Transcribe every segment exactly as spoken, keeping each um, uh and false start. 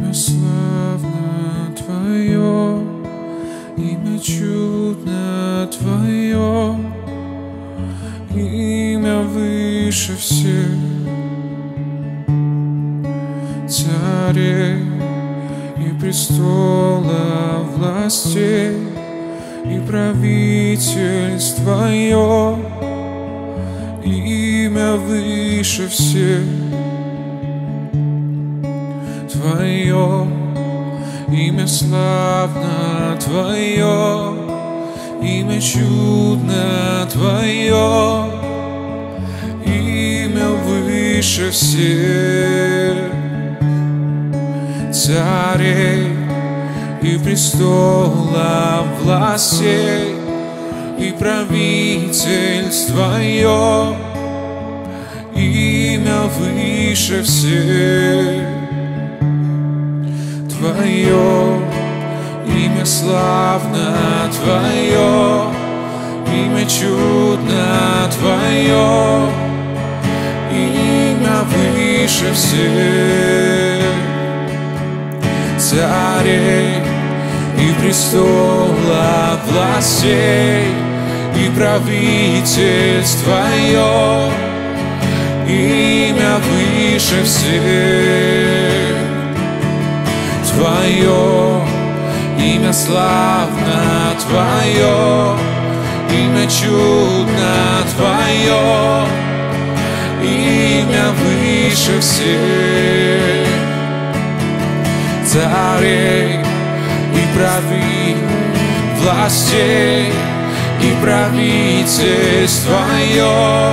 Имя славно Твое, имя чудно Твое, имя выше всех царей и престолов властей и правительств Твое, имя выше всех Твое, имя славно Твое, имя чудно Твое, имя выше всех царей и престолов властей и правительств Твое, имя выше всех Твое, имя славно Твое, имя чудно Твое, имя выше всех царей и престолов властей и правительств Твое, имя выше всех Твое, имя славно Твое, имя чудно Твое, имя выше всех царей и правителей, властей и правительств Твое,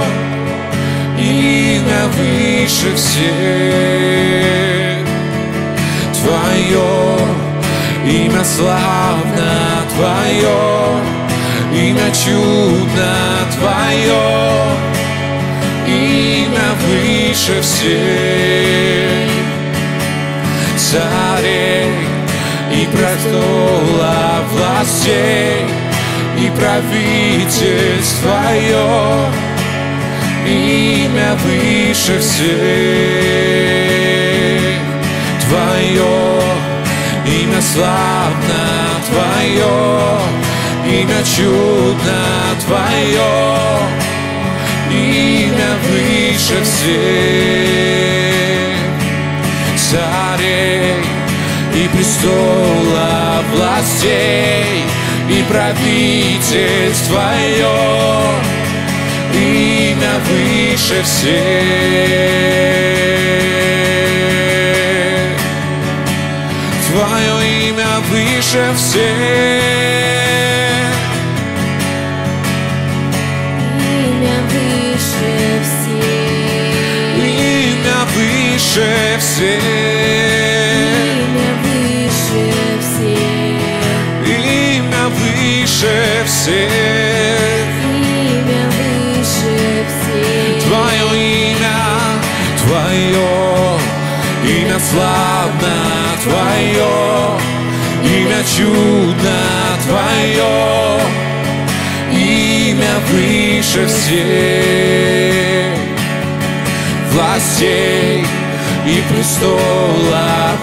имя выше всех Твое, имя славно Твое, имя чудно Твое, имя выше всех царей и престолов властей и правительств Твое, имя выше всех Твое, имя славно Твое, имя чудно Твое, имя выше всех царей и престолов властей и правительств Твое, имя выше всех. Твое имя выше всех. Имя выше всех. Имя выше всех. Имя выше всех. Имя выше всех. Имя выше всех. Твое имя, Твое имя славно Твое, имя чудно Твое, имя выше всех властей и престолов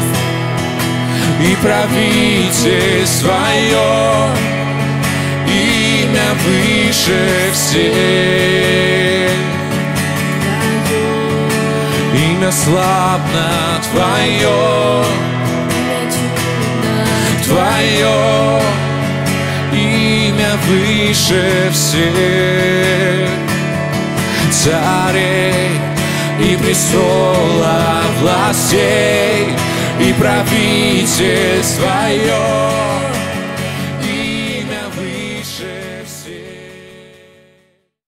и правительств Твое, имя выше всех. Имя славно Твое, Твое, имя выше всех царей и престолов властей и правительств Твое.